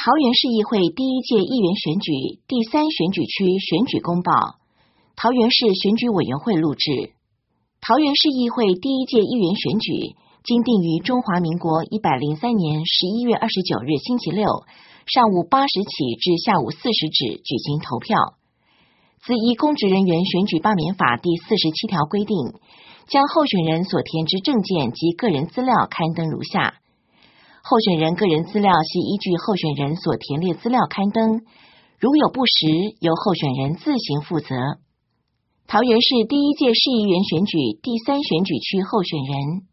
桃园市议会第一届议员选举第3选举区选举公报，桃园市选举委员会录制。桃园市议会第一届议员选举经定于中华民国103年11月29日星期六上午8时起至下午4时止举行投票。自依公职人员选举罢免法第47条规定，将候选人所填之证件及个人资料刊登如下。候选人个人资料系依据候选人所填列资料刊登，如有不实，由候选人自行负责。桃园市第一届市议员选举第3选举区候选人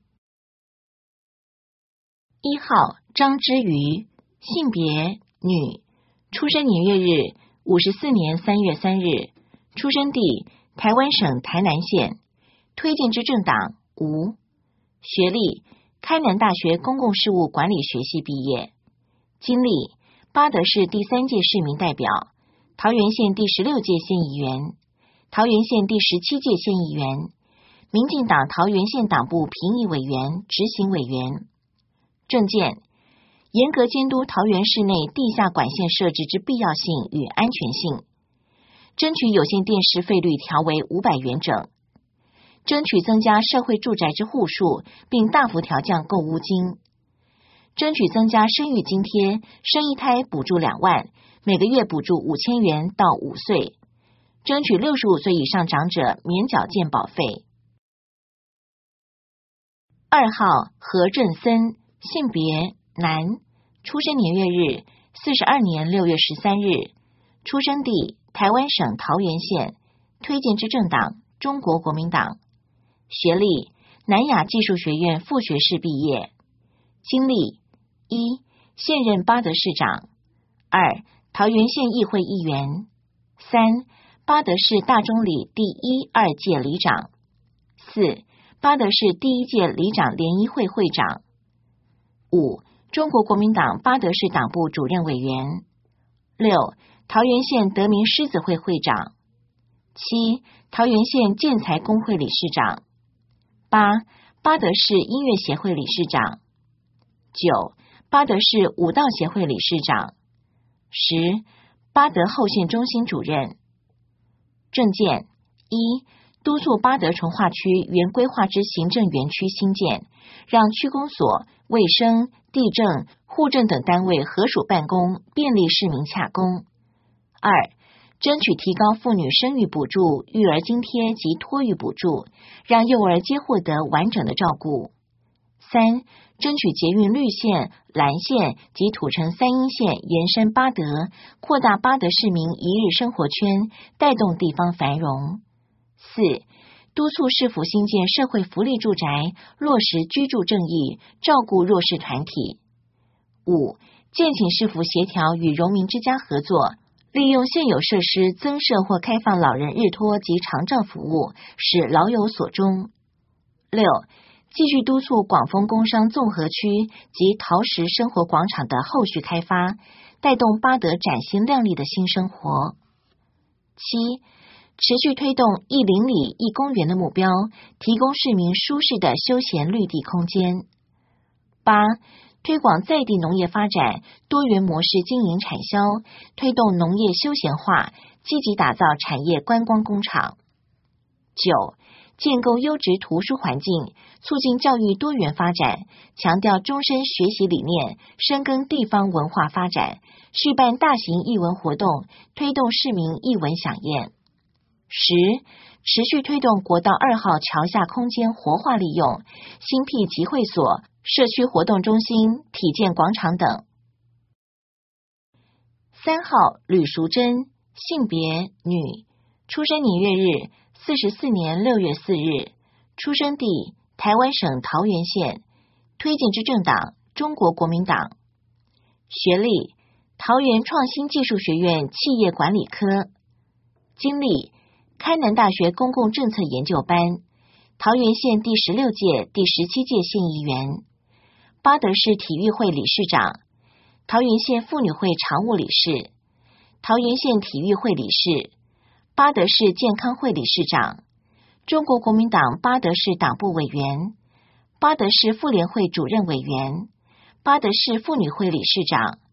：1号张之瑜，性别女，出生年月日54年3月3日，出生地台湾省台南县，推荐之政党无，学历开南大学公共事务管理学系毕业，经历八德市第3届市民代表，桃园县第16届县议员，桃园县第17届县议员，民进党桃园县党部评议委员、执行委员。政见严格监督桃园市内地下管线设置之必要性与安全性，争取有线电视费率调为500元整，争取增加社会住宅之户数，并大幅调降购屋金，争取增加生育津贴，生一胎补助2万，每个月补助5000元到5岁，争取65岁以上长者免缴健保费。2号何振森，性别男，出生年月日42年6月13日，出生地台湾省桃园县，推荐之政党中国国民党，学历南亚技术学院副学士毕业，经历1现任八德市长，2桃园县议会议员，3八德市大中里第1、2届里长，4八德市第1届里长联谊会会长，5中国国民党八德市党部主任委员，6桃园县德明狮子会会长，7桃园县建材工会理事长，8八德市音乐协会理事长，9八德市舞蹈协会理事长，10八德后线中心主任。政见1督促八德重划区原规划之行政园区新建，让区公所、卫生、地政、户政等单位合署办公，便利市民洽公。2争取提高妇女生育补助、育儿津贴及托育补助，让幼儿皆获得完整的照顾。3争取捷运绿线、蓝线及土城3鶯线延伸八德，扩大八德市民一日生活圈，带动地方繁荣。4督促市府新建社会福利住宅，落实居住正义，照顾弱势团体。5建请市府协调与荣民之家合作，利用现有设施增设或开放老人日托及长照服务，使老有所终。6继续督促广丰工商综合区及桃石生活广场的后续开发，带动八德崭新亮丽的新生活。7持续推动1邻里1公园的目标，提供市民舒适的休闲绿地空间。8推广在地农业发展，多元模式经营产销，推动农业休闲化，积极打造产业观光工厂。9建构优质图书环境，促进教育多元发展，强调终身学习理念，深耕地方文化发展，续办大型艺文活动，推动市民艺文飨宴。10持续推动国道2号桥下空间活化利用，新辟集会所、社区活动中心、体健广场等。3号吕淑珍，性别女，出生年月日44年6月4日，出生地台湾省桃园县，推荐之政党中国国民党，学历桃园创新技术学院企业管理科，经历开南大学公共政策研究班，桃园县第16届、第17届县议员，八德市体育会理事长，桃园县妇女会常务理事，桃园县体育会理事，八德市健康会理事长，中国国民党八德市党部委员，八德市妇联会主任委员，八德市妇女会理事长，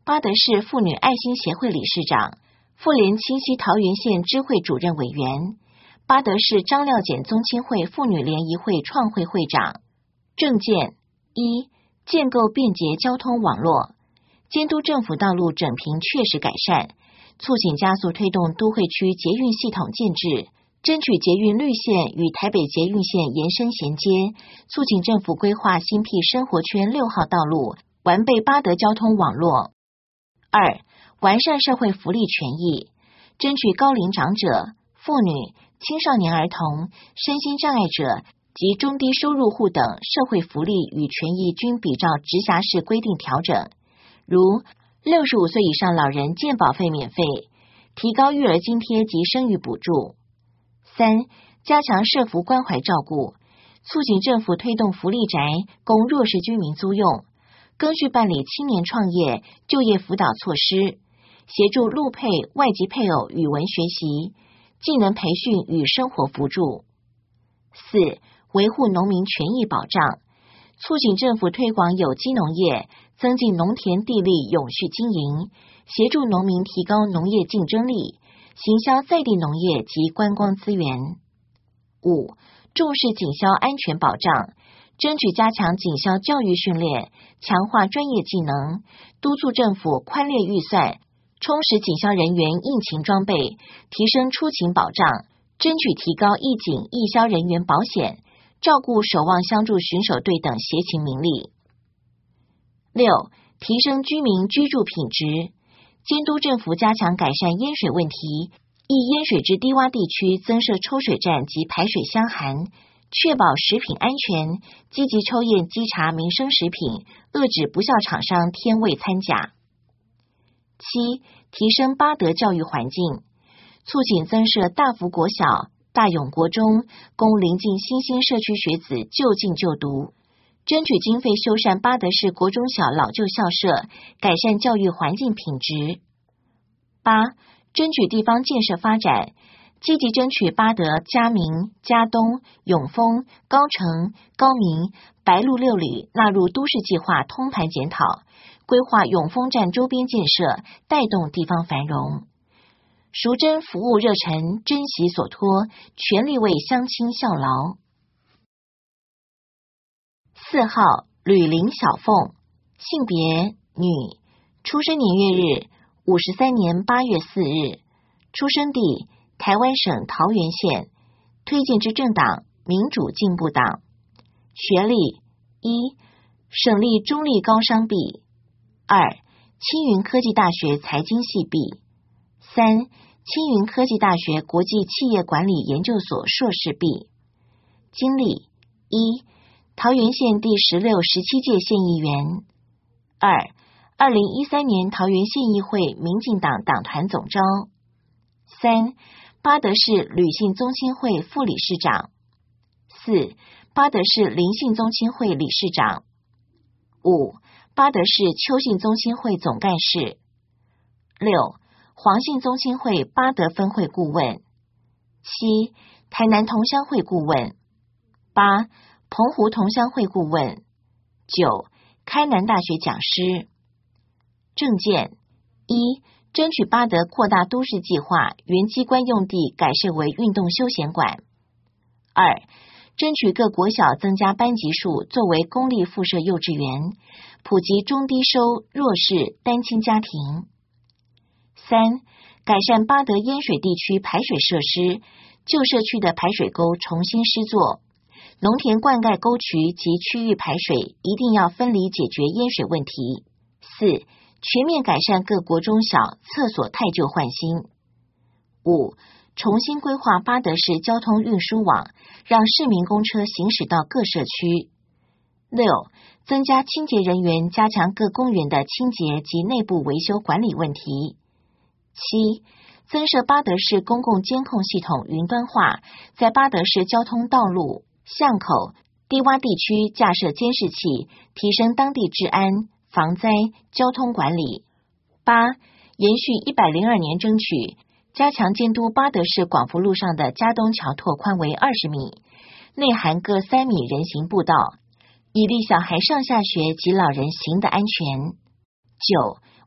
八德市妇女爱心协会理事长，妇联清溪桃园县支会主任委员，八德市张廖简宗亲会妇女联谊会创会会长。政见：一、建构便捷交通网络，监督政府道路整平确实改善，促请加速推动都会区捷运系统建制，争取捷运绿线与台北捷运线延伸衔接，促请政府规划新辟生活圈6号道路，完备八德交通网络。二、完善社会福利权益，争取高龄长者、妇女、青少年儿童、身心障碍者及中低收入户等社会福利与权益均比照直辖市规定调整，如65岁以上老人健保费免费，提高育儿津贴及生育补助。三、加强社福关怀照顾，促请政府推动福利宅供弱势居民租用，更续办理青年创业、就业辅导措施，协助陆配、外籍配偶语文学习、技能培训与生活扶助。四、维护农民权益保障，促请政府推广有机农业，增进农田地力永续经营，协助农民提高农业竞争力，行销在地农业及观光资源。五、重视警消安全保障，争取加强警消教育训练，强化专业技能，督促政府宽列预算，充实警消人员应勤装备，提升出勤保障，争取提高义警义消人员保险，照顾守望相助巡守队等协勤名利。六、提升居民居住品质，监督政府加强改善淹水问题，依淹水之低洼地区增设抽水站及排水箱涵，确保食品安全，积极抽验稽查民生食品，遏止不肖厂商添味掺假。七、提升八德教育环境，促请增设大福国小、大勇国中，供邻近新兴社区学子就近就读，争取经费修缮八德市国中小老旧校舍，改善教育环境品质。八、争取地方建设发展，积极争取八德、嘉明、嘉东、永丰、高城、高明、白鹿6里纳入都市计划通盘检讨，规划永丰站周边建设，带动地方繁荣。熟珍服务热忱，珍惜所托，全力为乡亲效劳。4号吕林小凤，性别女，出生年月日53年8月4日，出生地台湾省桃园县，推荐之政党民主进步党。学历：一、省立中立高商毕；二、青云科技大学财经系毕；三、青云科技大学国际企业管理研究所硕士毕。经历：一、桃园县第16、17届县议员；二、2013年桃园县议会民进党党团总召；三、八德市旅信宗亲会副理事长；四、八德市林信宗亲会理事长；五、八德市邱信宗亲会总干事；六、黄信宗亲会八德分会顾问；七、台南同乡会顾问；八、澎湖同乡会顾问；九、开南大学讲师。政见：一、争取八德扩大都市计划原机关用地改设为运动休闲馆；二、争取各国小增加班级数作为公立附设幼稚园，普及中低收、弱势、单亲家庭；三、改善八德淹水地区排水设施，旧社区的排水沟重新施作，农田灌溉沟渠及区域排水一定要分离解决淹水问题。四、全面改善各国中小厕所汰旧换新。五、重新规划八德市交通运输网，让市民公车行驶到各社区。六、增加清洁人员，加强各公园的清洁及内部维修管理问题。七、增设八德市公共监控系统云端化，在八德市交通道路、巷口、低洼地区架设监视器，提升当地治安、防灾、交通管理。八、延续102年争取，加强监督八德市广福路上的嘉东桥拓宽为20米，内含各3米人行步道，以利小孩上下学及老人行的安全。九、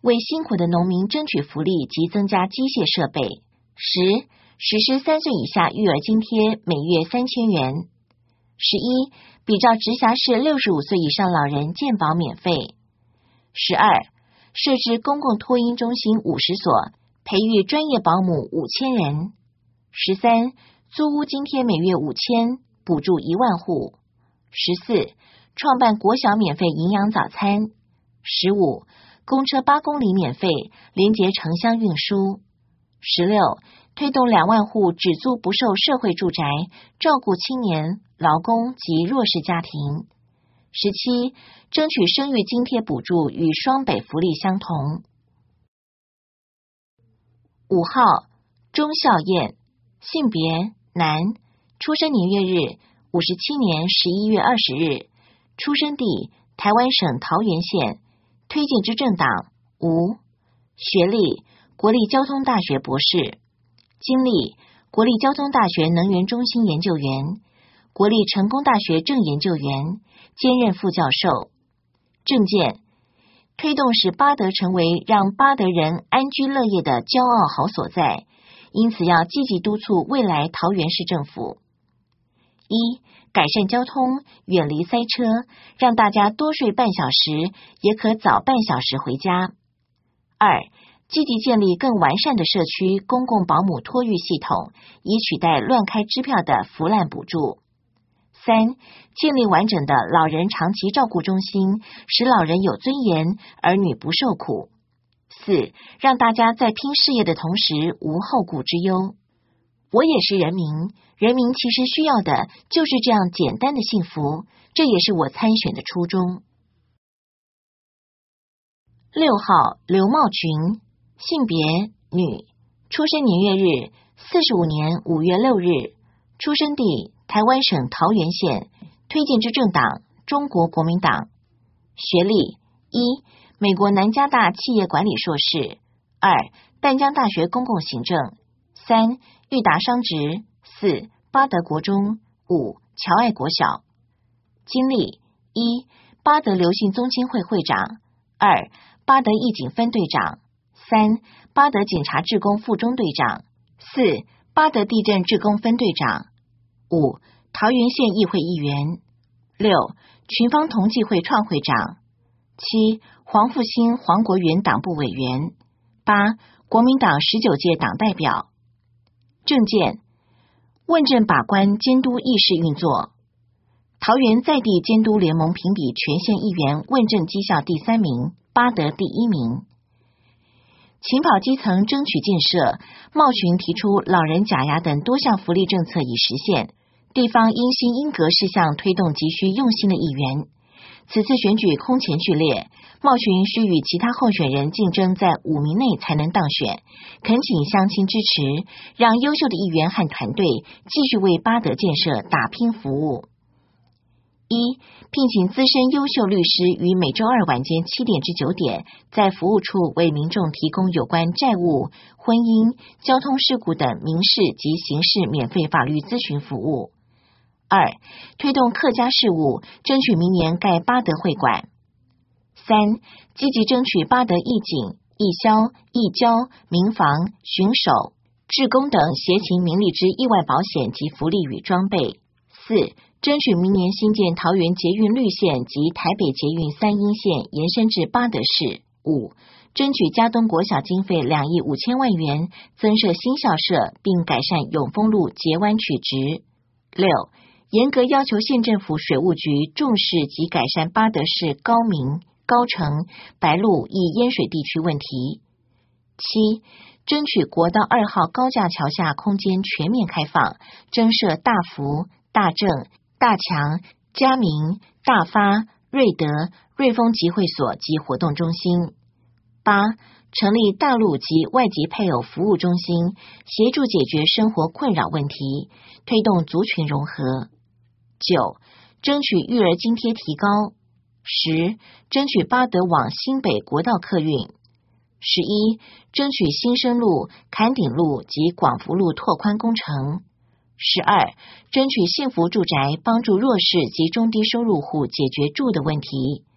为辛苦的农民争取福利及增加机械设备。10. 实施3岁以下育儿津贴，每月3000元。11. 比照直辖市65岁以上老人健保免费。12. 设置公共托婴中心50所，培育专业保姆5000人。13. 租屋津贴每月5000，补助1万户。14. 创办国小免费营养早餐。15. 公车8公里免费，连结城乡运输。16. 推动2万户只租不售社会住宅，照顾青年、劳工及弱势家庭。17. 争取生育津贴补助与双北福利相同。5号，钟孝燕，性别男，出生年月日57年11月20日，出生地台湾省桃园县，推荐之政党无，学历国立交通大学博士，经历国立交通大学能源中心研究员，国立成功大学正研究员，兼任副教授。政见推动使八德成为让八德人安居乐业的骄傲好所在，因此要积极督促未来桃园市政府：一、改善交通，远离塞车，让大家多睡半小时，也可早半小时回家；二、积极建立更完善的社区公共保姆托育系统，以取代乱开支票的腐烂补助；三、建立完整的老人长期照顾中心，使老人有尊严，儿女不受苦；四、让大家在拼事业的同时无后顾之忧。我也是人民，人民其实需要的就是这样简单的幸福，这也是我参选的初衷。6号，刘茂群，性别女，出生年月日45年5月6日，出生地台湾省桃园县，推荐之政党中国国民党。学历：一、美国南加大企业管理硕士；二、淡江大学公共行政；三、裕达商职；四、八德国中；五、侨爱国小。经历：一、八德流行宗亲会会长；二、八德义警分队长；三、八德警察志工副中队长；四、八德地震志工分队长；五、桃园县议会议员；六、群芳同济会创会长；七、黄复兴黄国元党部委员；八、国民党19届党代表。政见：问政把关监督议事运作，桃园在地监督联盟评比全县议员问政绩效第3名，八德第1名。勤跑基层争取建设，茂群提出老人假牙等多项福利政策已实现，地方因心因格事项推动急需用心的议员。此次选举空前剧烈，茂群需与其他候选人竞争在5名内才能当选，恳请乡亲支持，让优秀的议员和团队继续为八德建设打拼服务。一、聘请资深优秀律师于每周二晚间7点至9点，在服务处为民众提供有关债务、婚姻、交通事故等民事及刑事免费法律咨询服务。二、推动客家事务，争取明年盖八德会馆。三、积极争取八德义警、义消、义交、民防、巡守、志工等协勤民力之意外保险及福利与装备。四、争取明年新建桃园捷运绿线及台北捷运3鶯线延伸至八德市。五、争取嘉东国小经费2亿5千万元，增设新校舍，并改善永丰路截弯取直。六、严格要求县政府水务局重视及改善八德市高明、高城、白鹿易淹水地区问题。七、争取国道2号高架桥下空间全面开放，增设大福、大正、大强、嘉明、大发、瑞德、瑞丰集会所及活动中心。八、成立大陆及外籍配偶服务中心，协助解决生活困扰问题，推动族群融合。9、争取育儿津贴提高。10、争取八德往新北国道客运。11、争取新生路、坎顶路及广福路拓宽工程。12、争取幸福住宅，帮助弱势及中低收入户解决住的问题。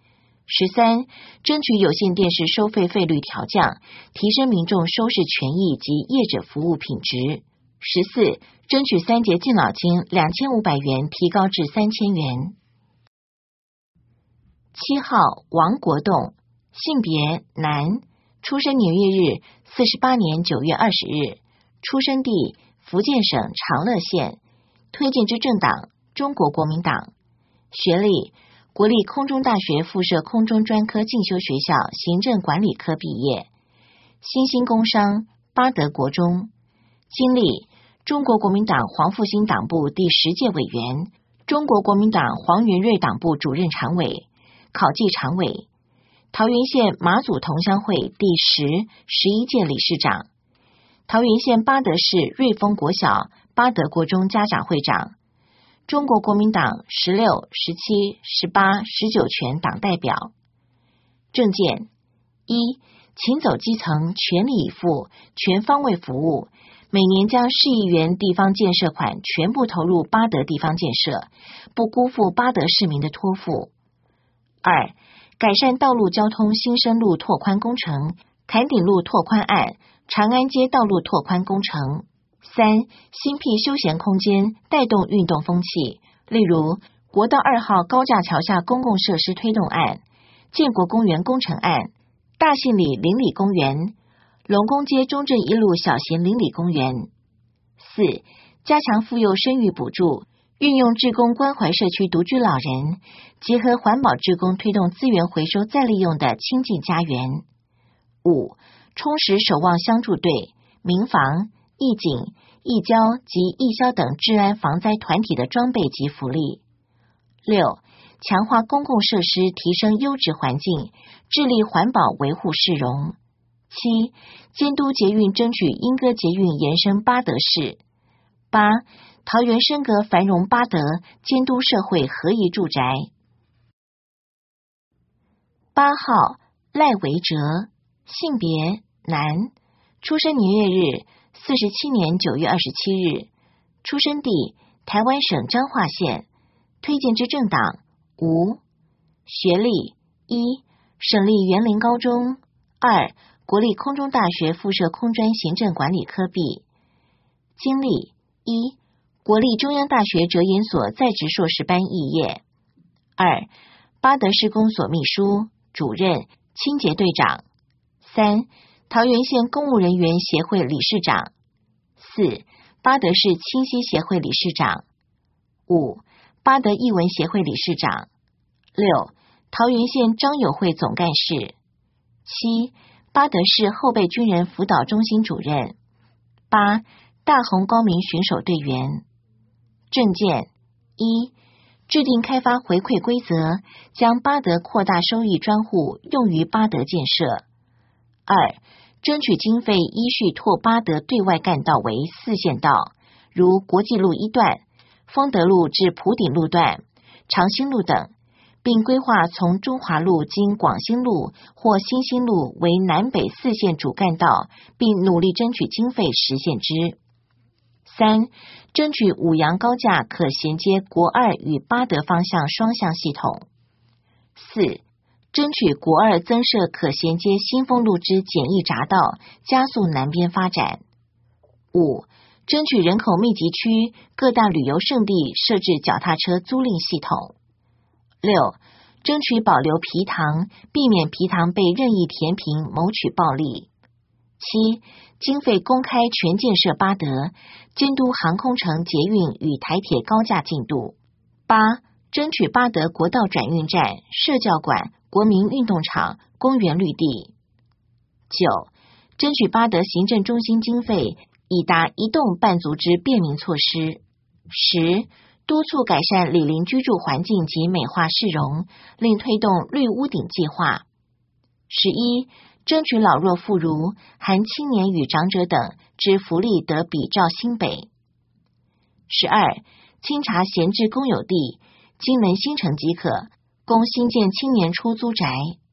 13. 争取有线电视收费费率调降，提升民众收视权益及业者服务品质。14. 争取3节敬老金2500元提高至3000元。7号王国栋，性别男，出生年月日48年9月20日，出生地福建省长乐县，推荐之政党中国国民党，学历国立空中大学附设空中专科进修学校行政管理科毕业，新兴工商八德国中，经历中国国民党黄复兴党部第10届委员，中国国民党黄元瑞党部主任常委、考纪常委，桃园县马祖同乡会第10、11届理事长，桃园县八德市瑞丰国小八德国中家长会长，中国国民党16、17、18、19全党代表。政见：1. 勤走基层，全力以赴，全方位服务，每年将10亿元地方建设款全部投入八德地方建设，不辜负八德市民的托付。2. 改善道路交通新生路拓宽工程、坎顶路拓宽案、长安街道路拓宽工程。3. 新辟休闲空间，带动运动风气，例如国道2号高架桥下公共设施推动案、建国公园工程案、大信里邻里公园、龙宫街中正一路小型邻里公园。4. 加强妇幼生育补助，运用志工关怀社区独居老人，结合环保志工推动资源回收再利用的清净家园。5. 充实守望相助队、民防、义警、义交及义消等治安防灾团体的装备及福利。6. 强化公共设施，提升优质环境，致力环保维护市容。7. 监督捷运，争取莺歌捷运延伸八德市。8. 桃园升格繁荣八德，监督社会合宜住宅。8号赖维哲，性别男，出生年月日47年9月27日，出生地台湾省彰化县，推荐之政党无，学历1. 省立园林高中，2. 国立空中大学附设空专行政管理科毕，经历1. 国立中央大学哲研所在职硕士班肄业， 2. 八德市公所秘书、主任、清洁队长， 3. 桃园县公务人员协会理事长， 4. 八德市清溪协会理事长， 5. 八德艺文协会理事长， 6. 桃园县张友会总干事， 7. 八德市后备军人辅导中心主任， 8. 大红高明巡守队员。政见1. 制定开发回馈规则，将八德扩大收益专户用于八德建设。 2. 争取经费依序拓八德对外干道为4线道，如国际路1段、丰德路至埔顶路段、长兴路等，并规划从中华路经广兴路或新兴路为南北4线主干道，并努力争取经费实现之。3. 争取五杨高架可衔接国2与八德方向双向系统。 4. 争取国2增设可衔接新丰路之简易匝道，加速南边发展。 5. 争取人口密集区各大旅游胜地设置脚踏车租赁系统。 6. 争取保留埤塘，避免埤塘被任意填平谋取暴利。 7. 经费公开全建设八德，监督航空城捷运与台铁高架进度。 8. 争取八德国道转运站、社教馆、国民运动场、公园绿地。 9. 争取八德行政中心经费，以达一动半足之便民措施。 10. 督促改善里邻居住环境及美化市容，另推动绿屋顶计划。 11. 争取老弱妇孺含青年与长者等之福利得比照新北。 12. 清查闲置公有地，经能新成即可，供新建青年出租宅。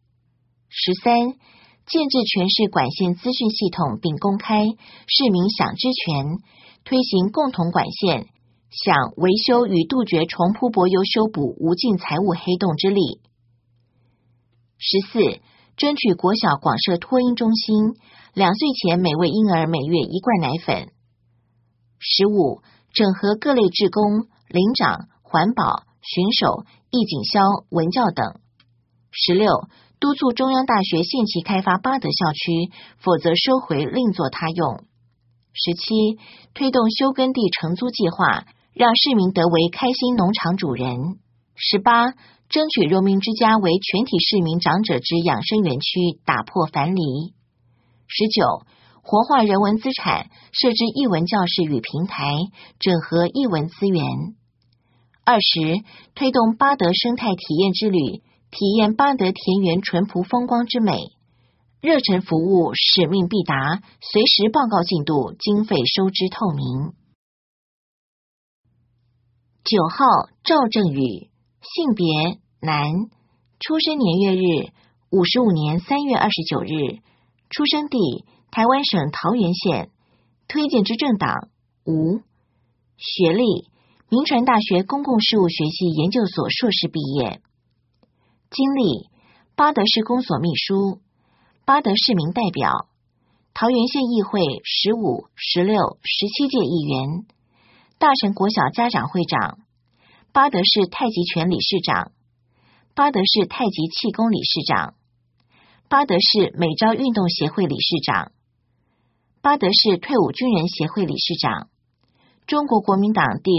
13. 建制全市管线资讯系统并公开，市民享知权，推行共同管线，想维修与杜绝重铺柏油修补无尽财务黑洞之力。 14、争取国小广设托婴中心，2岁前每位婴儿每月1罐奶粉。15、整合各类志工、领长、环保、巡守、义警消、文教等。16、督促中央大学限期开发八德校区，否则收回另作他用。17、推动休耕地承租计划，让市民得为开心农场主人。18、争取荣民之家为全体市民长者之养生园区，打破樊篱。19、活化人文资产，设置艺文教室与平台，整合艺文资源。20、推动八德生态体验之旅，体验八德田园淳朴风光之美。热忱服务，使命必达，随时报告进度，经费收支透明。9号赵正宇，性别男，出生年月日55年3月29日，出生地台湾省桃园县，推荐之政党无，学历铭传大学公共事务学系研究所硕士毕业，经历八德市公所秘书，八德市民代表，桃园县议会15、16、17届议员，大成国小家长会长，八德市太极拳理事长，八德市太极气功理事长，八德市美招运动协会理事长，八德市退伍军人协会理事长，中国国民党第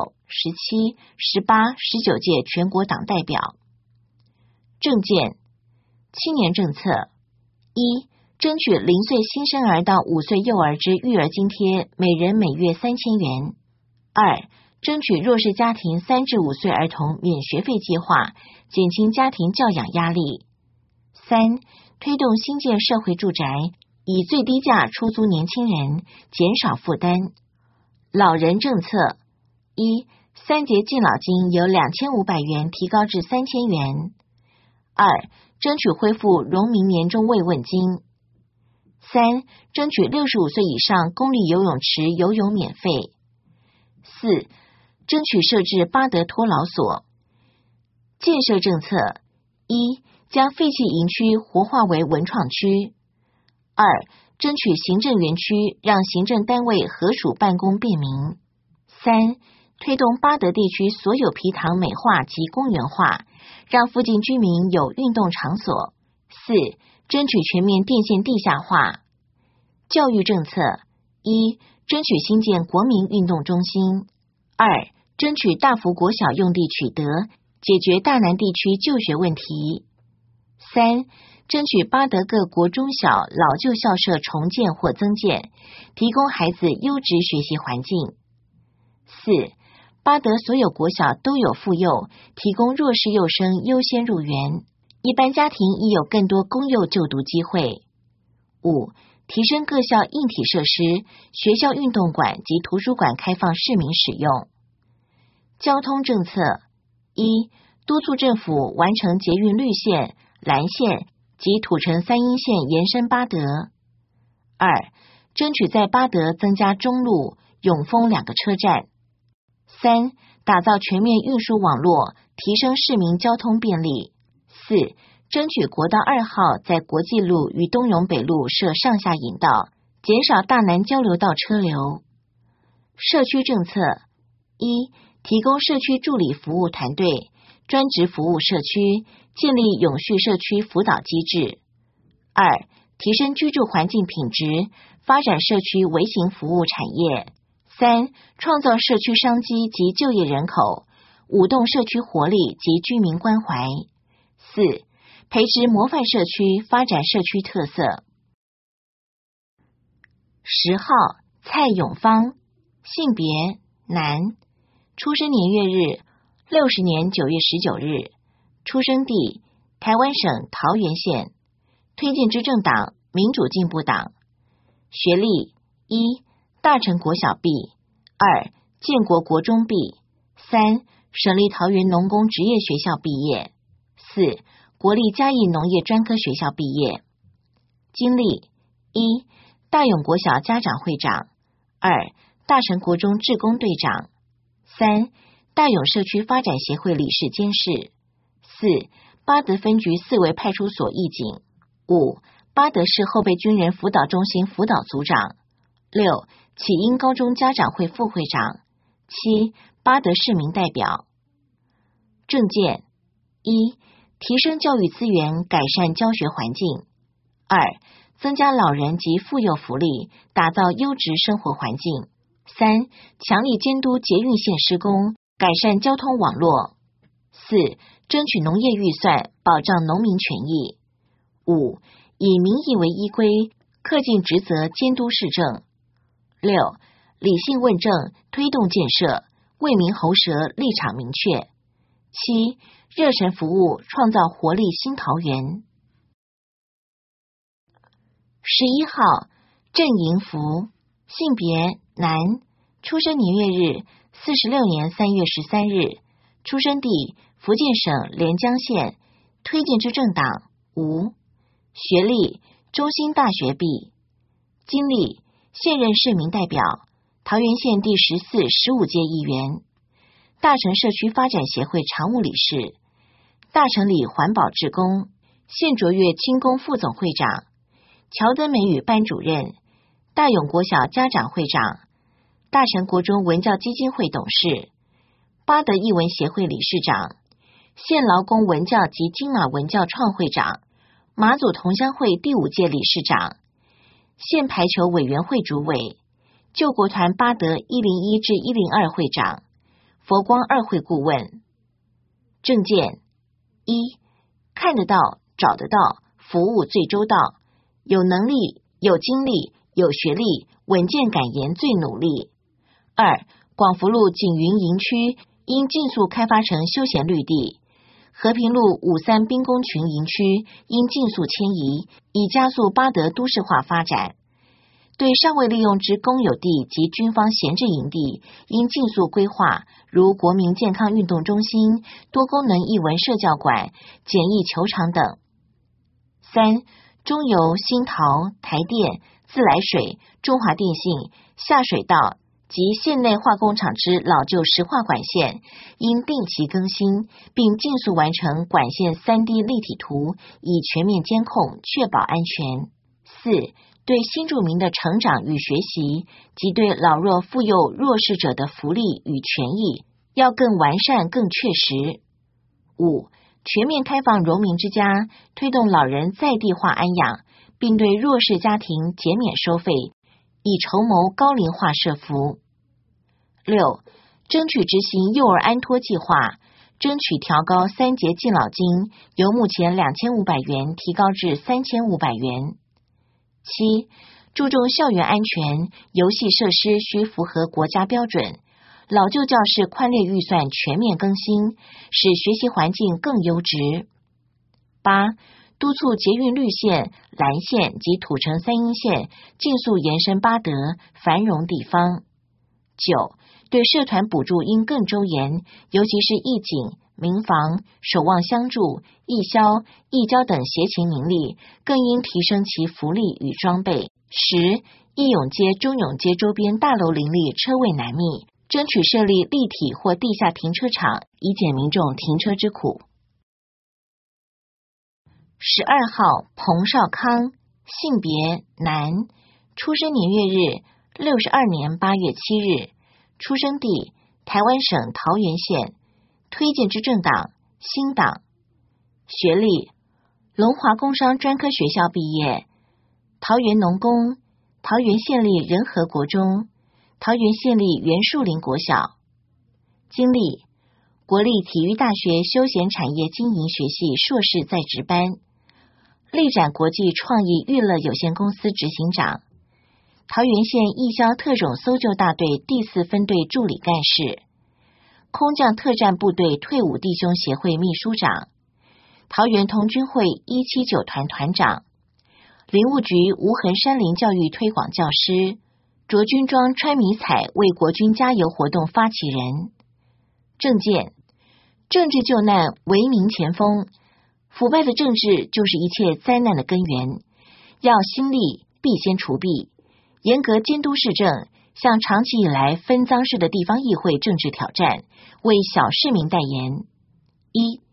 16、17、18、19届全国党代表。政见：青年政策：1、争取0岁新生儿到5岁幼儿之育儿津贴，每人每月3000元。2、争取弱势家庭3至5岁儿童免学费计划，减轻家庭教养压力。3、推动新建社会住宅，以最低价出租年轻人，减少负担。老人政策： 1、3节敬老金由2500元提高至3000元。2、争取恢复荣民年终慰问金。3、争取65岁以上公立游泳池游泳免费。4、争取设置八德托老所。建设政策： 1、将废弃营区活化为文创区。2、争取行政园区，让行政单位合署办公便民。3、推动八德地区所有埤塘美化及公园化，让附近居民有运动场所。4、争取全面电线地下化。教育政策： 1、争取新建国民运动中心。2、争取大幅国小用地取得，解决大南地区就学问题。3、争取八德各国中小老旧校舍重建或增建，提供孩子优质学习环境。4、八德所有国小都有附幼，提供弱势幼生优先入园，一般家庭亦有更多公幼就读机会。5、提升各校硬体设施，学校运动馆及图书馆开放市民使用。交通政策： 1、督促政府完成捷运绿线、蓝线及土城3鶯线延伸八德。2、争取在八德增加中路、永丰2个车站。3、打造全面运输网络，提升市民交通便利。4、争取国道2号在国际路与东荣北路设上下引道，减少大南交流道车流。社区政策： 1、提供社区助理服务团队，专职服务社区，建立永续社区辅导机制。2、提升居住环境品质，发展社区微型服务产业。3、创造社区商机及就业人口，舞动社区活力及居民关怀。4、培植模范社区，发展社区特色。10号蔡永芳，性别男，出生年月日60年9月19日，出生地台湾省桃园县，推荐之政党民主进步党，学历1、大成国小毕，2、建国国中毕，3、省立桃园农工职业学校毕业，4、国立嘉义农业专科学校毕业。经历1、大勇国小家长会长，2、大成国中志工队长，3、大勇社区发展协会理事监事，4、 八德分局4为派出所义警。5. 八德市后备军人辅导中心辅导组长。6. 启英高中家长会副会长。7. 八德市民代表。政见： 1. 提升教育资源，改善教学环境。 2. 增加老人及妇幼福利，打造优质生活环境。 3. 强力监督捷运线施工，改善交通网络。 4. 争取农业预算，保障农民权益。 5. 以民意为依归，恪尽职责，监督市政。 6. 理性问政，推动建设，为民喉舌，立场明确。 7. 热忱服务，创造活力新桃园。11号，郑银福，性别男，出生年月日46年3月13日，出生地福建省连江县，推荐之政党无，学历中兴大学毕，经历现任市民代表，桃园县第14、15届议员，大城社区发展协会常务理事，大城里环保志工，县卓越轻工副总会长，乔登美语班主任，大勇国小家长会长，大城国中文教基金会董事，八德艺文协会理事长，县劳工文教及金马文教创会长，马祖同乡会第5届理事长，县排球委员会主委，救国团八德101至102会长，佛光2会顾问。政见： 1. 看得到，找得到，服务最周到，有能力，有精力，有学历，稳健敢言最努力。 2. 广福路景云营区应尽速开发成休闲绿地，和平路53兵工群营区应尽速迁移，以加速八德都市化发展。对尚未利用之公有地及军方闲置营地，应尽速规划，如国民健康运动中心、多功能艺文社教馆、简易球场等。 3. 中油、新陶、台电、自来水、中华电信、下水道及县内化工厂之老旧石化管线，应定期更新，并尽速完成管线3D 立体图，以全面监控，确保安全。 4. 对新住民的成长与学习，及对老弱妇幼弱势者的福利与权益，要更完善、更确实。 5. 全面开放荣民之家，推动老人在地化安养，并对弱势家庭减免收费，以筹谋高龄化社福。 6. 争取执行幼儿安托计划，争取调高3节敬老金，由目前2500元提高至3500元。 7. 注重校园安全，游戏设施需符合国家标准，老旧教室宽列预算全面更新，使学习环境更优质。 8. 督促捷运绿线、蓝线及土城3鶯线尽速延伸八德，繁荣地方。 9. 对社团补助应更周延，尤其是义警、民防、守望相助、义消、义交等协勤民力，更应提升其福利与装备。10. 义勇街、中永街周边大楼林立，车位难觅，争取设立立体或地下停车场，以减民众停车之苦。12号，彭少康，性别男，出生年月日62年8月7日，出生地台湾省桃园县，推荐之政党新党，学历龙华工商专科学校毕业，桃园农工，桃园县立仁和国中，桃园县立袁树林国小，经历国立体育大学休闲产业经营学系硕士在职班，力展国际创意娱乐有限公司执行长，桃园县义消特种搜救大队第4分队助理干事，空降特战部队退伍弟兄协会秘书长，桃园童军会179团团长，林务局无痕山林教育推广教师，着军装穿迷彩为国军加油活动发起人。政见：政治救难为民前锋，腐败的政治就是一切灾难的根源，要兴利必先除弊，严格监督市政，向长期以来分赃式的地方议会政治挑战，为小市民代言。1.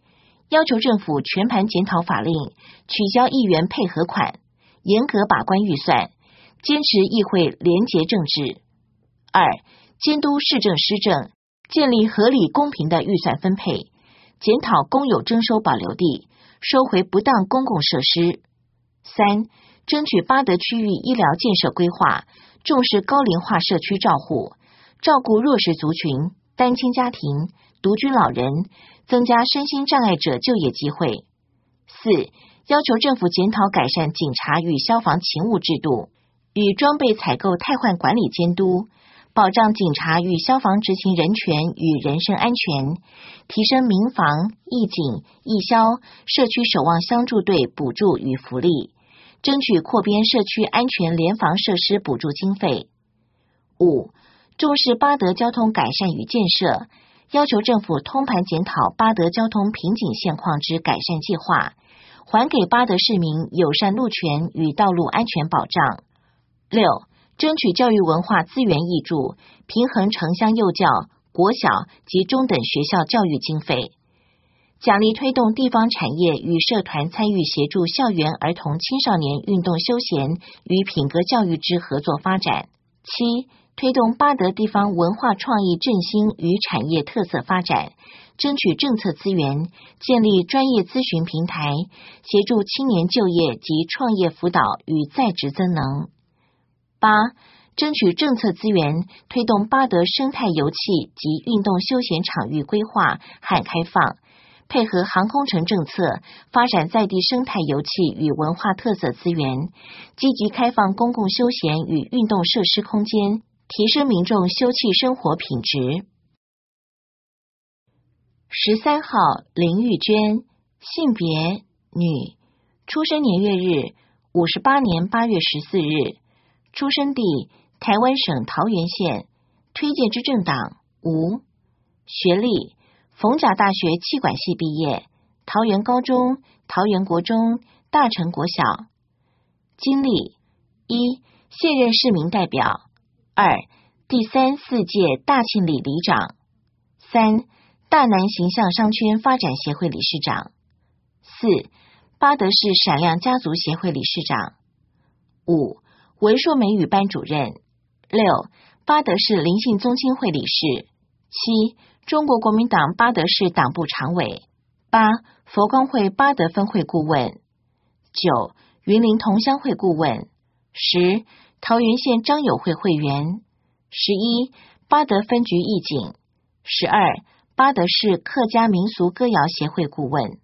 要求政府全盘检讨法令，取消议员配合款，严格把关预算，坚持议会廉洁政治。2、监督市政施政，建立合理公平的预算分配，检讨公有征收保留地，收回不当公共设施。3、争取八德区域医疗建设规划，重视高龄化社区照护，照顾弱势族群、单亲家庭、独居老人，增加身心障碍者就业机会。4、要求政府检讨改善警察与消防勤务制度，与装备采购汰换管理监督，保障警察与消防执行人权与人身安全，提升民防、义警、义消、社区守望相助队补助与福利，争取扩编社区安全联防设施补助经费。5、重视八德交通改善与建设，要求政府通盘检讨八德交通瓶颈现况之改善计划，还给八德市民友善路权与道路安全保障。6、争取教育文化资源挹注，平衡城乡幼教、国小及中等学校教育经费，奖励推动地方产业与社团参与协助校园儿童青少年运动休闲与品格教育之合作发展。7、推动八德地方文化创意振兴与产业特色发展，争取政策资源，建立专业咨询平台，协助青年就业及创业辅导与在职增能。8、争取政策资源，推动八德生态游憩及运动休闲场域规划和开放，配合航空城政策，发展在地生态游憩与文化特色资源，积极开放公共休闲与运动设施空间，提升民众休憩生活品质。13号林玉娟，性别女，出生年月日58年8月14日，出生地台湾省桃园县，推荐之政党无，学历逢甲大学企管系毕业，桃园高中、桃园国中、大成国小。经历：1、现任市民代表；2、第3、4届大庆里里长；3、大南形象商圈发展协会理事长；4、八德市闪亮家族协会理事长；5、文硕美语班主任；6、八德市灵性宗亲会理事；7、中国国民党八德市党部常委；8、佛光会八德分会顾问；9、云林同乡会顾问；10、桃园县张友会会员；11、八德分局义警；12、八德市客家民俗歌谣协会顾问。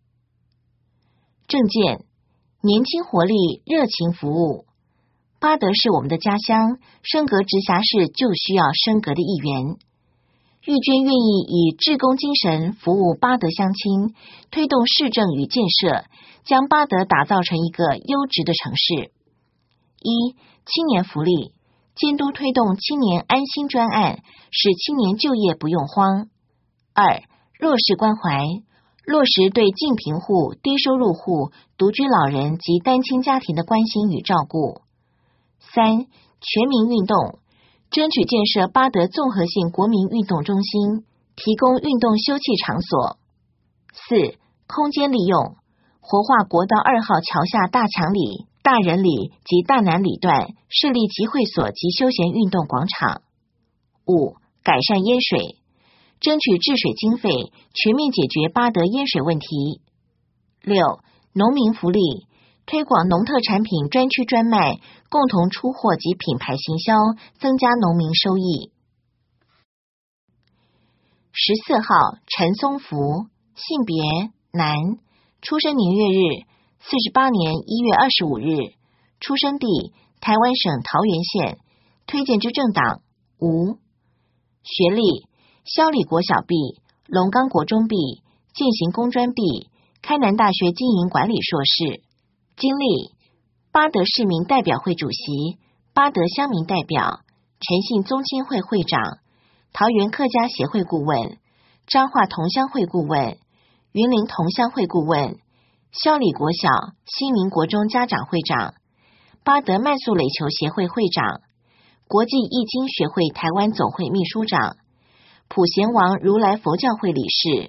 政见：年轻活力，热情服务。八德是我们的家乡，升格直辖市就需要升格的一员。玉娟愿意以志工精神服务八德乡亲，推动市政与建设，将八德打造成一个优质的城市。1、青年福利，监督推动青年安心专案，使青年就业不用慌。2、弱势关怀，落实对近贫户、低收入户、独居老人及单亲家庭的关心与照顾。3、全民运动，争取建设八德综合性国民运动中心，提供运动休憩场所。4、空间利用，活化国道2号桥下大强里、大仁里及大南里段，设立集会所及休闲运动广场。5、改善淹水，争取治水经费，全面解决八德淹水问题。6、农民福利，推广农特产品专区专卖，共同出货及品牌行销，增加农民收益。14号陈松福，性别男，出生年月日48年1月25日，出生地台湾省桃园县，推荐之政党无，学历萧里国小毕，龙岗国中毕，践行工专毕，开南大学经营管理硕士。经历八德市民代表会主席，八德乡民代表，诚信宗亲会会长，桃园客家协会顾问，彰化同乡会顾问，云林同乡会顾问，萧里国小新民国中家长会长，八德慢速垒球协会会长，国际易经学会台湾总会秘书长，普贤王如来佛教会理事，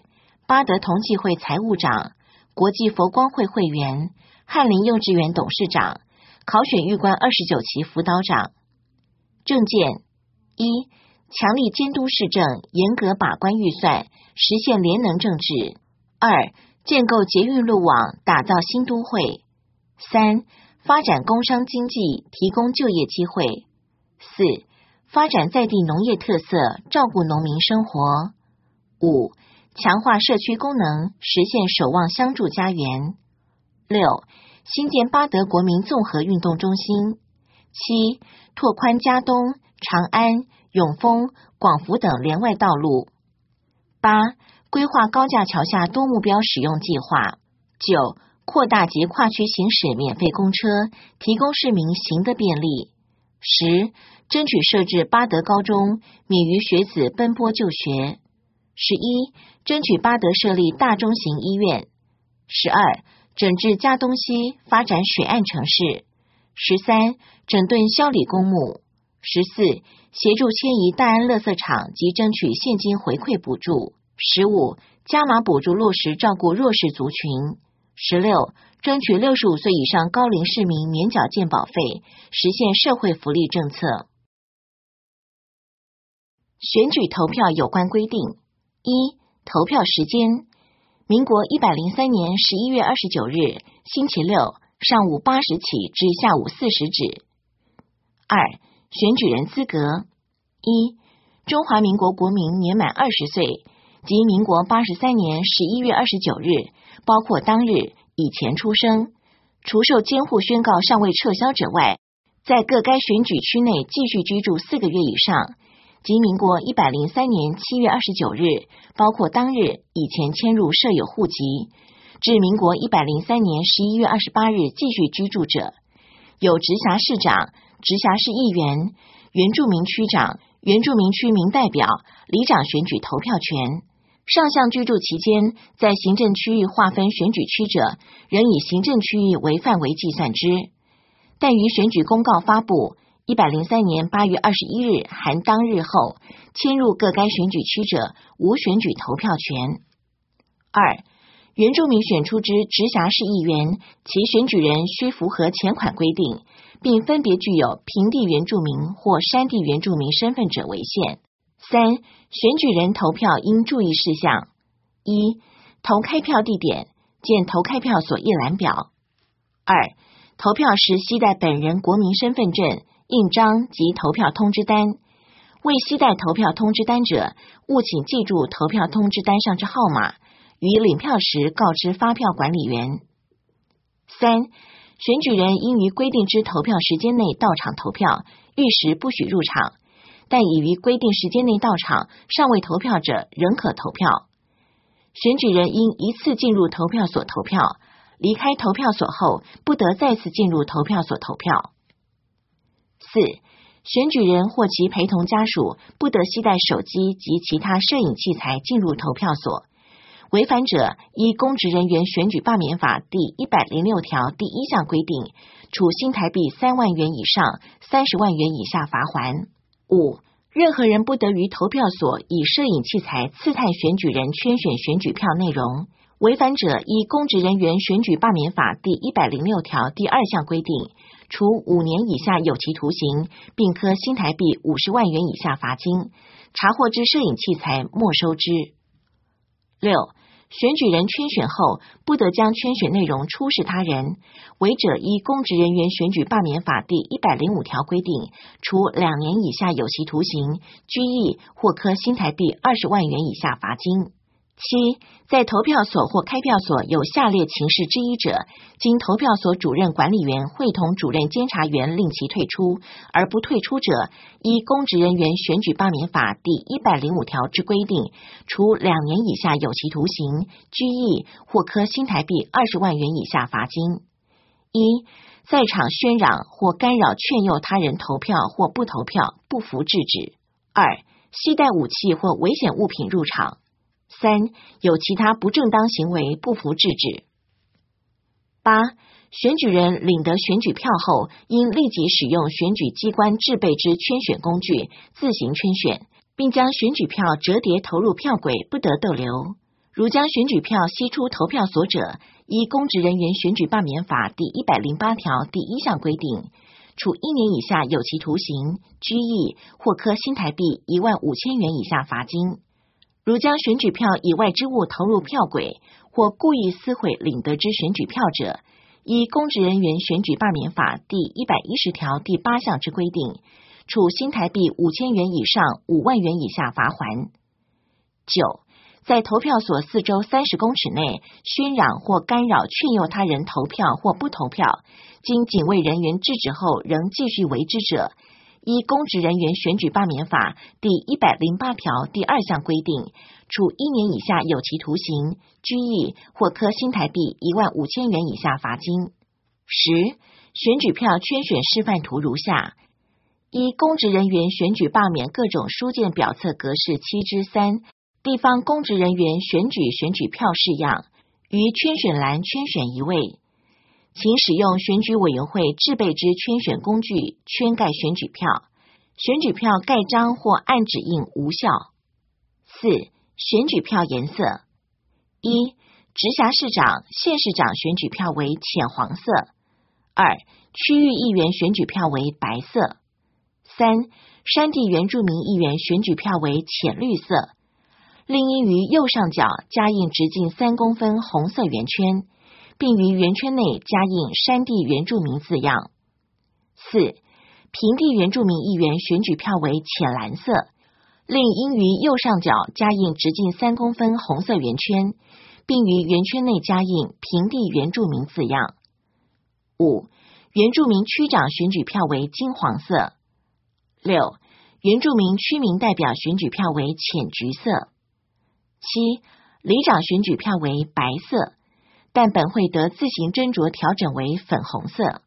巴德同济会财务长、国际佛光会会员、翰林幼稚园董事长、考选预官29期辅导长。政见：一、强力监督市政，严格把关预算，实现联能政治。二、建构捷运路网，打造新都会。三、发展工商经济，提供就业机会。四、发展在地农业特色，照顾农民生活。五、强化社区功能，实现守望相助家园。六、新建巴德国民综合运动中心。七、拓宽嘉东、长安、永丰、广福等连外道路。八、规划高架桥下多目标使用计划。九、扩大及跨区行驶免费公车，提供市民行的便利。十、争取设置巴德高中，免于学子奔波就学。11、争取巴德设立大中型医院。12、整治嘉东西，发展水岸城市。13、整顿萧里公墓。14、协助迁移大安垃圾场及争取现金回馈补助。15、加码补助落实照顾弱势族群。16、争取65岁以上高龄市民免缴健保费，实现社会福利政策。选举投票有关规定。一、投票时间：民国103年11月29日星期六上午8时起至下午4时止。二、选举人资格：一、中华民国国民年满20岁及民国83年11月29日，包括当日以前出生，除受监护宣告尚未撤销者外，在各该选举区内继续居住4个月以上，及民国103年7月29日，包括当日以前迁入设有户籍，至民国103年11月28日继续居住者，有直辖市长、直辖市议员、原住民区长、原住民区民代表、里长选举投票权。上项居住期间，在行政区域划分选举区者，仍以行政区域为范围计算之。但于选举公告发布103年8月21日含当日后，迁入各该选举区者，无选举投票权。二、原住民选出之直辖市议员，其选举人须符合前款规定，并分别具有平地原住民或山地原住民身份者为限。三、选举人投票应注意事项：一、投开票地点，见投开票所一览表。二、投票时携带本人国民身份证、印章及投票通知单。未携带投票通知单者，务请记住投票通知单上之号码，于领票时告知发票管理员。三、选举人应于规定之投票时间内到场投票，逾时不许入场，但已于规定时间内到场尚未投票者仍可投票。选举人应一次进入投票所投票，离开投票所后不得再次进入投票所投票。四、选举人或其陪同家属不得携带手机及其他摄影器材进入投票所，违反者依公职人员选举罢免法第106条第1项规定，处新台币3万元以上30万元以下罚锾。五、任何人不得于投票所以摄影器材刺探选举人圈选选举票内容，违反者依公职人员选举罢免法第106条第2项规定，处5年以下有期徒刑，并科新台币50万元以下罚金，查获之摄影器材没收之。六、选举人圈选后不得将圈选内容出示他人，违者依公职人员选举罢免法第105条规定，处2年以下有期徒刑、拘役或科新台币20万元以下罚金。七、在投票所或开票所有下列情事之一者，经投票所主任管理员会同主任监察员令其退出，而不退出者，依公职人员选举罢免法第105条之规定，处2年以下有期徒刑、拘役或科新台币20万元以下罚金。一、在场喧嚷或干扰劝诱他人投票或不投票，不服制止。二、携带武器或危险物品入场。三、有其他不正当行为，不服制止。八、选举人领得选举票后，应立即使用选举机关制备之圈选工具自行圈选，并将选举票折叠投入票轨，不得逗留。 如将选举票吸出投票所者，依公职人员选举罢免法第108条第1项规定，处1年以下有期徒刑、拘役或科新台币15000元以下罚金。如将选举票以外之物投入票匭，或故意撕毁领得之选举票者，依公职人员选举罢免法第110条第8项之规定，处新台币5000元以上5万元以下罚锾。9. 在投票所4周30公尺内喧嚷或干扰劝诱他人投票或不投票，经警卫人员制止后仍继续为之者，依公职人员选举罢免法第108条第2项规定，处1年以下有期徒刑、拘役或科新台币15000元以下罚金。10. 选举票圈选示范图如下：依公职人员选举罢免各种书件表册格式7/3，地方公职人员选举票式样，于圈选栏圈选一位，请使用选举委员会制备之圈选工具圈盖选举票，选举票盖章或按指印无效。4. 选举票颜色： 1. 直辖市长、县市长选举票为浅黄色； 2. 区域议员选举票为白色； 3. 山地原住民议员选举票为浅绿色，另应于右上角加印直径3公分红色圆圈，并于圆圈内加印山地原住民字样。 4. 平地原住民议员选举票为浅蓝色，另应于右上角加印直径3公分红色圆圈，并于圆圈内加印平地原住民字样。 5. 原住民区长选举票为金黄色。 6. 原住民区民代表选举票为浅橘色。 7. 里长选举票为白色，但本会得自行斟酌调整为粉红色。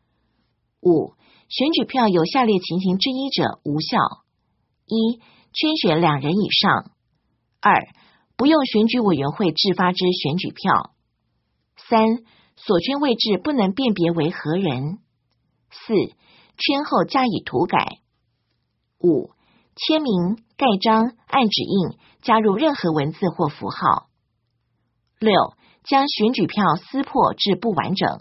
5. 选举票有下列情形之一者无效： 1. 圈选2人以上； 2. 不用选举委员会制发之选举票； 3. 所圈位置不能辨别为何人； 4. 圈后加以涂改； 5. 签名、盖章、按指印加入任何文字或符号； 6. 将选举票撕破至不完整；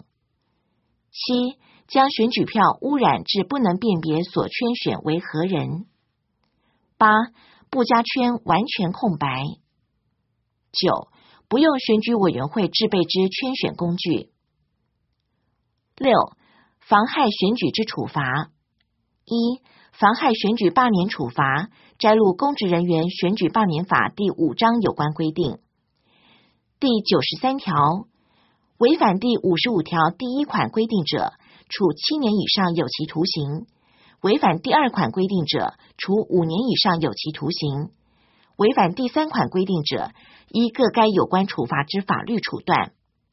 7. 将选举票污染至不能辨别所圈选为何人； 8. 不加圈完全空白； 9. 不用选举委员会制备之圈选工具。 6. 妨害选举之处罚： 1. 妨害选举罢免处罚，摘录公职人员选举罢免法第5章有关规定。第93条，违反第55条第1款规定者，处7年以上有期徒刑；违反第2款规定者，处5年以上有期徒刑；违反第3款规定者，依各该有关处罚之法律处断。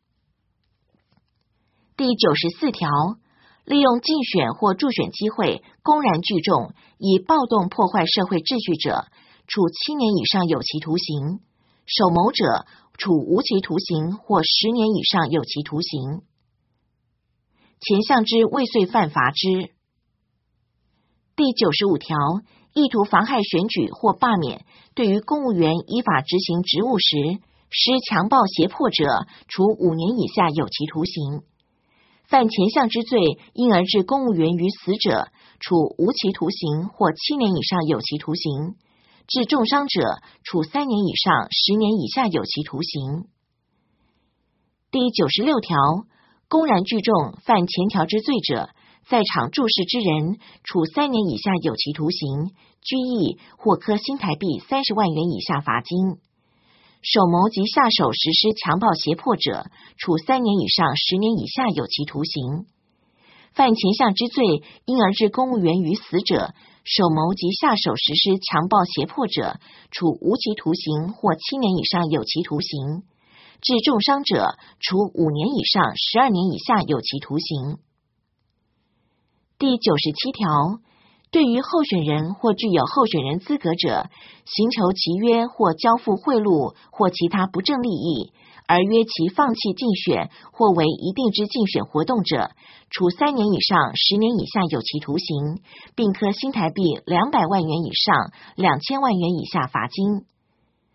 第94条，利用竞选或助选机会公然聚众，以暴动破坏社会秩序者，处7年以上有期徒刑；首谋者，处无期徒刑或10年以上有期徒刑。前项之未遂犯罚之。第95条，意图妨害选举或罢免，对于公务员依法执行职务时施强暴胁迫者，处5年以下有期徒刑。犯前项之罪，因而致公务员于死者，处无期徒刑或7年以上有期徒刑；致重伤者，处3年以上10年以下有期徒刑。第96条，公然聚众犯前条之罪者，在场注视之人，处3年以下有期徒刑、拘役或科新台币30万元以下罚金；首谋及下手实施强暴胁迫者，处3年以上10年以下有期徒刑。犯前项之罪，因而致公务员于死者，首谋及下手实施强暴胁迫者，处无期徒刑或7年以上有期徒刑；致重伤者，处5年以上12年以下有期徒刑。第97条，对于候选人或具有候选人资格者，行求其约或交付贿赂或其他不正利益，而约其放弃竞选或为一定之竞选活动者，处3年以上10年以下有期徒刑，并科新台币200万元以上2000万元以下罚金。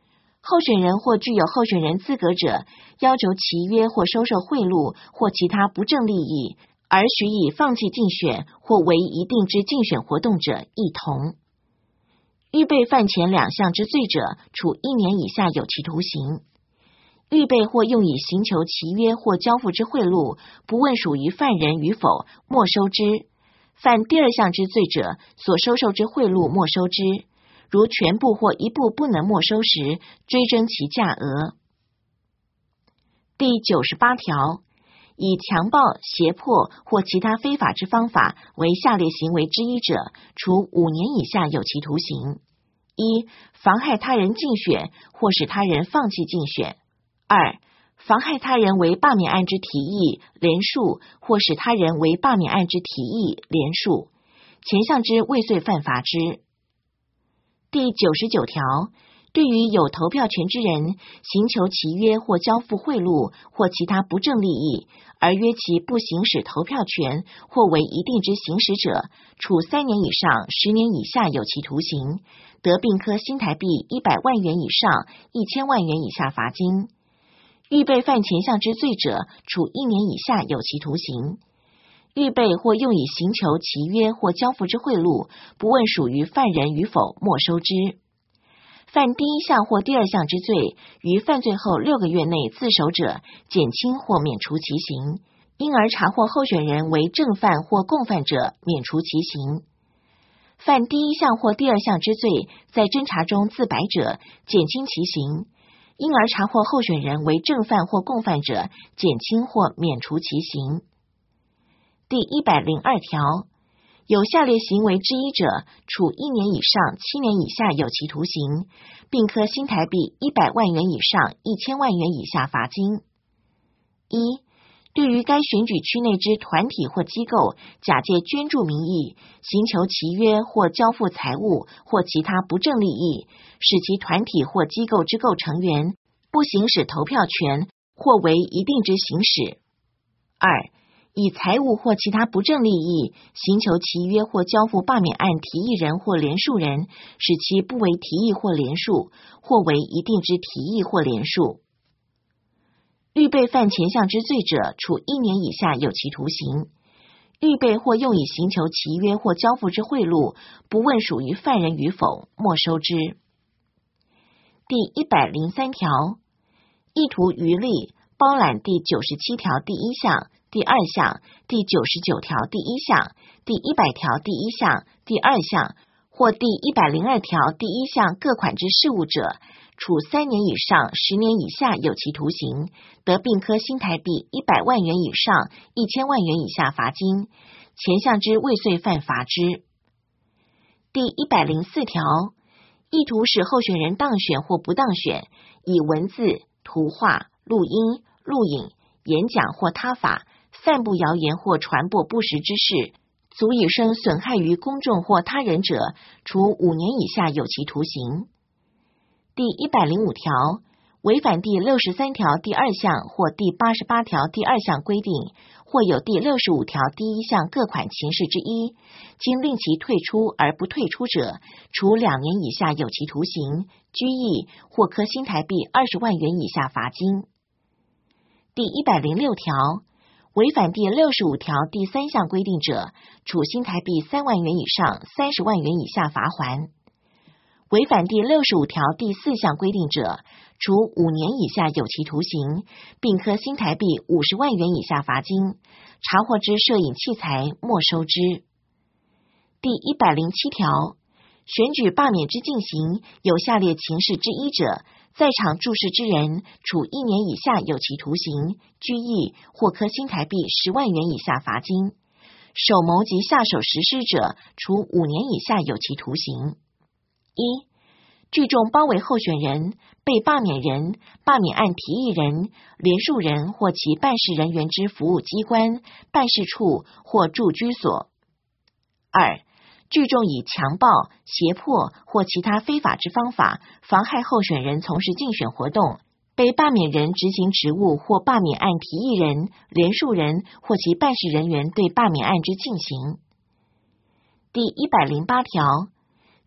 候选人或具有候选人资格者要求契约或收受贿赂或其他不正利益，而许以放弃竞选或为一定之竞选活动者一同。预备犯前2项之罪者，处1年以下有期徒刑。预备或用以行求契约或交付之贿赂，不问属于犯人与否，没收之。犯第2项之罪者，所收受之贿赂没收之。如全部或一部不能没收时，追征其价额。第98条，以强暴、胁迫或其他非法之方法为下列行为之一者，处5年以下有期徒刑。1、妨害他人竞选或使他人放弃竞选。2、妨害他人为罢免案之提议、联署，或使他人为罢免案之提议、联署。前项之未遂犯罚之。第99条，对于有投票权之人，行求契约或交付贿赂或其他不正利益，而约其不行使投票权或为一定之行使者，处3年以上10年以下有期徒刑，得并科新台币100万元以上1000万元以下罚金。预备犯前项之罪者，处1年以下有期徒刑。预备或用以行求契约或交付之贿赂，不问属于犯人与否，没收之。犯第1项或第2项之罪，于犯罪后6个月内自首者，减轻或免除其刑；因而查获候选人为正犯或共犯者，免除其刑。犯第1项或第2项之罪，在侦查中自白者，减轻其刑；因而查获候选人为正犯或共犯者，减轻或免除其刑。第102条，有下列行为之一者，处1年以上7年以下有期徒刑，并科新台币100万元以上1000万元以下罚金。1、对于该选举区内之团体或机构，假借捐助名义，行求契约或交付财物或其他不正利益，使其团体或机构之构成员不行使投票权或为一定之行使。2、以财物或其他不正利益，行求契约或交付罢免案提议人或联署人，使其不为提议或联署，或为一定之提议或联署。预备犯前项之罪者，处1年以下有期徒刑。预备或用以行求契约或交付之贿赂，不问属于犯人与否，没收之。第103条，意图渔利，包揽第97条第1项、第2项、第99条第1项、第100条第1项、第2项或第102条第1项各款之事务者，处3年以上10年以下有期徒刑，得并科新台币100万元以上1000万元以下罚金。前项之未遂犯罚之。第104条，意图使候选人当选或不当选，以文字、图画、录音、录影、演讲或他法散布谣言或传播不实之事，足以生损害于公众或他人者，处5年以下有期徒刑。第105条，违反第63条第2项或第88条第2项规定，或有第65条第1项各款情事之一，经令其退出而不退出者，处2年以下有期徒刑、拘役或科新台币20万元以下罚金。第106条，违反第65条第3项规定者，处新台币3万元以上30万元以下罚锾。违反第65条第4项规定者，处5年以下有期徒刑，并科新台币50万元以下罚金，查获之摄影器材没收之。第107条，选举罢免之进行，有下列情事之一者，在场注视之人，处1年以下有期徒刑、拘役或科新台币10万元以下罚金；首谋及下手实施者，处5年以下有期徒刑。1、聚众包围候选人、被罢免人、罢免案提议人、联署人或其办事人员之服务机关、办事处或住居所。2、聚众以强暴、胁迫或其他非法之方法，妨害候选人从事竞选活动，被罢免人执行职务或罢免案提议人、联署人或其办事人员对罢免案之进行。第108条，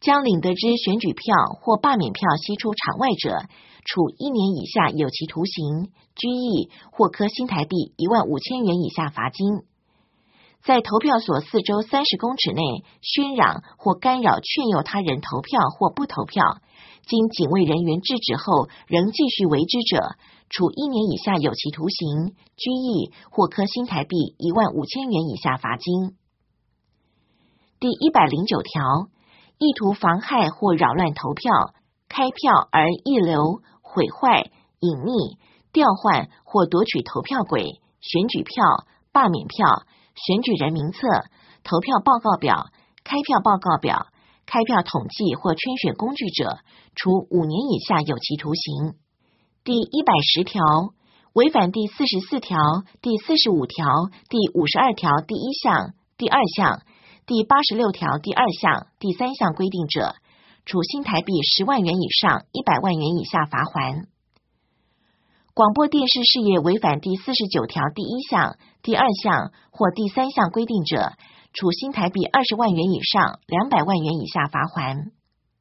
将领得之选举票或罢免票悉出场外者，处1年以下有期徒刑、拘役或科新台币15000元以下罚金。在投票所4周30公尺内喧嚷或干扰劝诱他人投票或不投票，经警卫人员制止后仍继续为之者，处1年以下有期徒刑、拘役或科新台币15000元以下罚金。第109条，意图妨害或扰乱投票、开票而溢留、毁坏、隐匿、调换或夺取投票轨、选举票、罢免票、选举人名册、投票报告表、开票报告表、开票统计或圈选工具者，处5年以下有期徒刑。第110条，违反第44条、第45条、第52条第1项、第2项、第86条第2项、第3项规定者，处新台币10万元以上100万元以下罚锾。广播电视事业违反第49条第1项、第2项或第3项规定者，处新台币20万元以上200万元以下罚锾。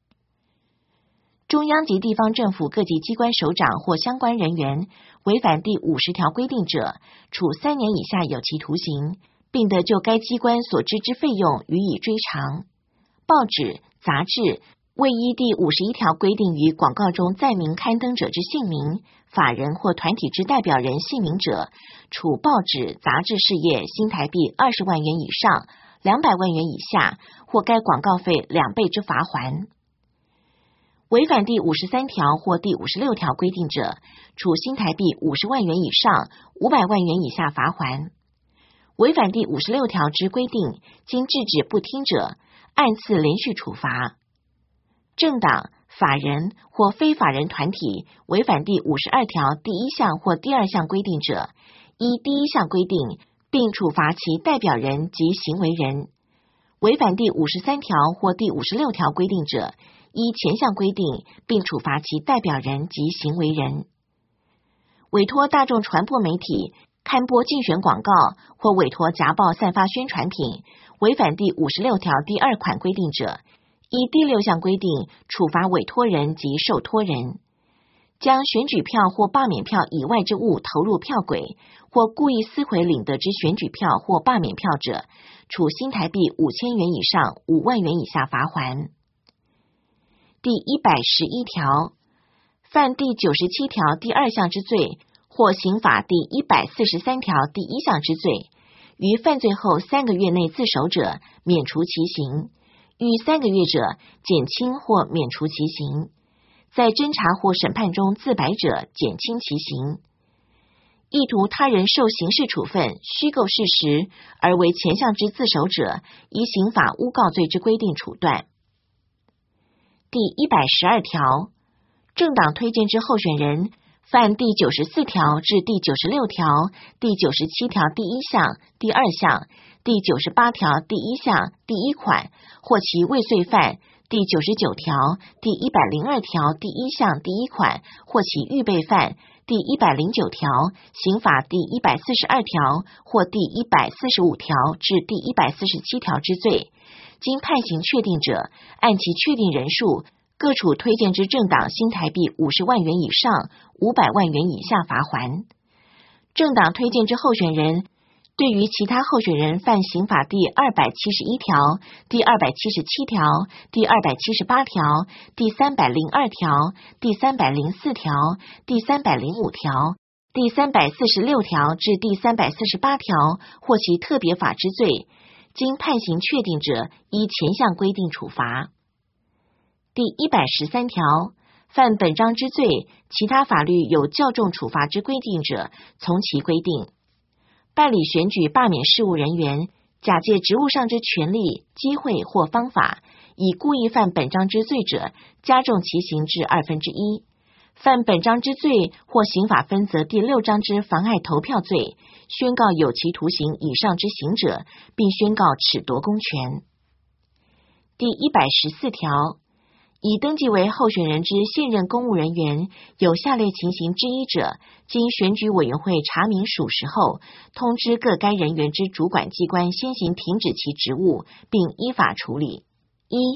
中央及地方政府各级机关首长或相关人员违反第50条规定者，处3年以下有期徒刑，并得就该机关所支之费用予以追偿。报纸、杂志未依第51条规定于广告中载明刊登者之姓名、法人或团体之代表人姓名者，处报纸、杂志事业新台币20万元以上200万元以下，或该广告费2倍之罚锾。违反第53条或第56条规定者，处新台币50万元以上500万元以下罚锾。违反第56条之规定，经制止不听者，按次连续处罚。政党、法人或非法人团体违反第52条第1项或第2项规定者，依第1项规定，并处罚其代表人及行为人。违反第53条或第56条规定者，依前项规定，并处罚其代表人及行为人。委托大众传播媒体刊播竞选广告或委托夹报散发宣传品，违反第56条第2款规定者，依第6项规定处罚委托人及受托人。将选举票或罢免票以外之物投入票轨，或故意撕毁领得之选举票或罢免票者，处新台币5000元以上5万元以下罚锾。第111条，犯第97条第2项之罪，或刑法第143条第1项之罪，于犯罪后3个月内自首者，免除其刑；逾3个月者，减轻或免除其刑；在侦查或审判中自白者，减轻其刑。意图他人受刑事处分，虚构事实而为前项之自首者，依刑法诬告罪之规定处断。第112条，政党推荐之候选人犯第94条至第96条、第97条第1项、第2项、第98条第1项第1款，或其未遂犯第99条、第102条第1项第1款，或其预备犯第109条、刑法第142条或第145条至第147条之罪，经判刑确定者，按其确定人数，各处推荐之政党新台币50万元以上500万元以下罚锾。政党推荐之候选人，对于其他候选人犯刑法第271条、第277条、第278条、第302条、第304条、第305条、第346条至第348条或其特别法之罪，经判刑确定者，依前项规定处罚。第113条，犯本章之罪，其他法律有较重处罚之规定者，从其规定。办理选举罢免事务人员，假借职务上之权利、机会或方法，以故意犯本章之罪者，加重其刑至1/2。犯本章之罪或刑法分则第6章之妨碍投票罪，宣告有期徒刑以上之刑者，并宣告褫夺公权。第114条，已登记为候选人之现任公务人员，有下列情形之一者，经选举委员会查明属实后，通知各该人员之主管机关先行停止其职务，并依法处理：一、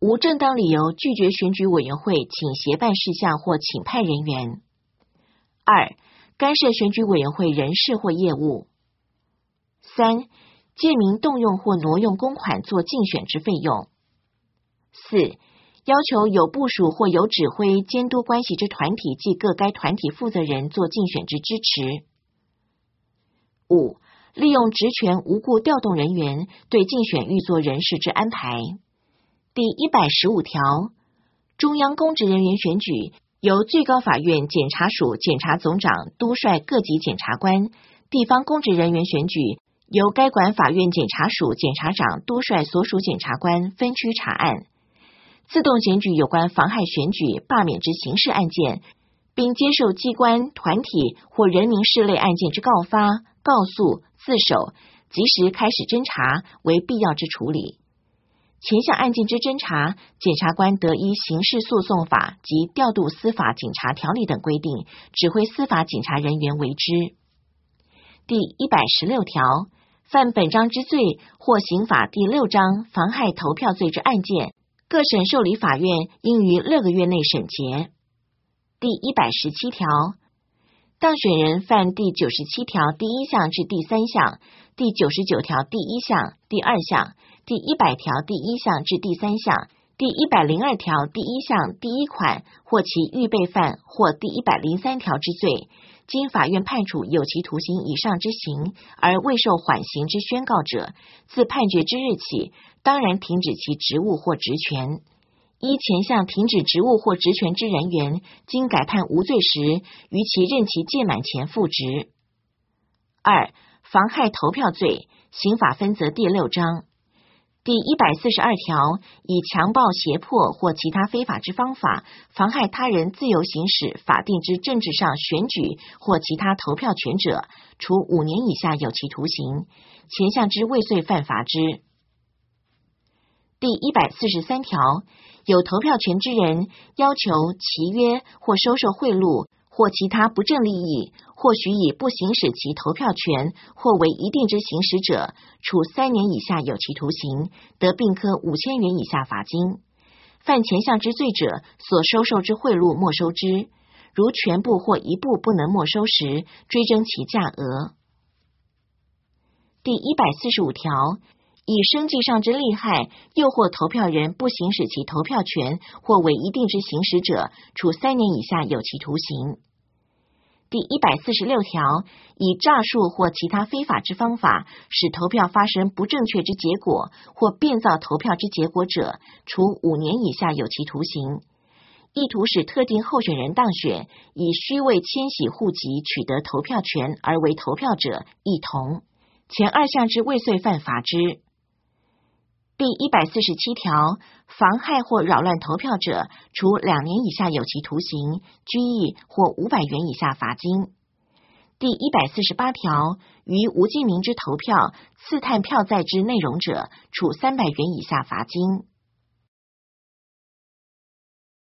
无正当理由拒绝选举委员会请协办事项或请派人员。2、干涉选举委员会人事或业务。3、借名动用或挪用公款做竞选之费用。4、要求有部属或有指挥监督关系之团体及各该团体负责人做竞选之支持。5、利用职权无故调动人员，对竞选预作人事之安排。第115条，中央公职人员选举由最高法院检察署检察总长督率各级检察官，地方公职人员选举由该管法院检察署检察长督率所属检察官分区查案。自动检举有关妨害选举、罢免之刑事案件，并接受机关、团体或人民事类案件之告发、告诉、自首，及时开始侦查，为必要之处理。前项案件之侦查，检察官得依刑事诉讼法及调度司法警察条例等规定，指挥司法警察人员为之。第116条，犯本章之罪或刑法第6章妨害投票罪之案件，各省受理法院应于6个月内审结。第117条，当选人犯第97条第1项至第3项、第99条第1项、第2项、第100条第1项至第3项、第102条第1项第1款或其预备犯或第103条之罪，经法院判处有期徒刑以上之刑而未受缓刑之宣告者，自判决之日起，当然停止其职务或职权。依前项停止职务或职权之人员，经改判无罪时，于其任期届满前复职。2、妨害投票罪，刑法分则第6章。第142条，以强暴、胁迫或其他非法之方法，妨害他人自由行使法定之政治上选举或其他投票权者，处5年以下有期徒刑，前项之未遂犯罚之。第143条，有投票权之人要求、契约或收受贿赂或其他不正利益，或许以不行使其投票权或为一定之行使者，处3年以下有期徒刑，得并科5000元以下罚金。犯前项之罪者，所收受之贿赂没收之，如全部或一部不能没收时，追征其价额。第145条，以生计上之利害诱惑投票人不行使其投票权或为一定之行使者，处3年以下有期徒刑。第146条，以诈术或其他非法之方法使投票发生不正确之结果或变造投票之结果者，处5年以下有期徒刑。意图使特定候选人当选，以虚伪迁徙户籍取得投票权而为投票者，亦同。前2项之未遂犯罚之。第147条，妨害或扰乱投票者，处2年以下有期徒刑、拘役或500元以下罚金。第148条，于无记名之投票刺探票载之内容者，处300元以下罚金。